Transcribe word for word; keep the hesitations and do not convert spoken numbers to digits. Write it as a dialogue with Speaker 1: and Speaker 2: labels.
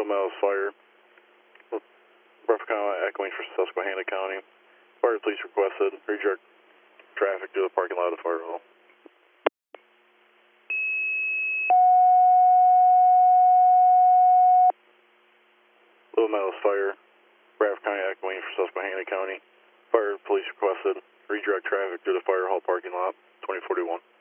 Speaker 1: Meadows Fire. Bradford County echoing for Susquehanna County. Fire police requested. Redirect traffic to the parking lot of Fire Hall. Little Meadows Fire. Bradford County echoing for Susquehanna County. Fire police requested. Redirect traffic to the Fire Hall parking lot, twenty forty-one.